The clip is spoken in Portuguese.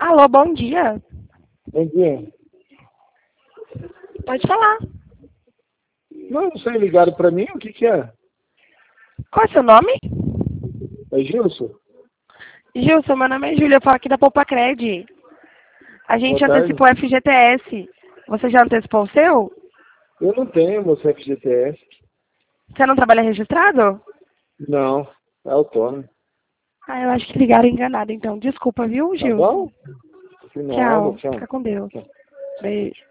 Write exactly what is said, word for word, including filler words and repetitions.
Alô, bom dia. Bom dia. Pode falar. Não, não sei, ligaram pra mim, o que que é? Qual é seu nome? É Gilson? Gilson, meu nome é Júlia, eu falo aqui da Poupa Cred. A gente Boa tarde. antecipou o F G T S. Você já antecipou o seu? Eu não tenho meu C F G T S. Você não trabalha registrado? Não, é autônomo. Ah, eu acho que ligaram enganado, então. Desculpa, viu, Tá Gilson? bom? De nada, Tchau. tchau. Fica com Deus. Tchau. Beijo.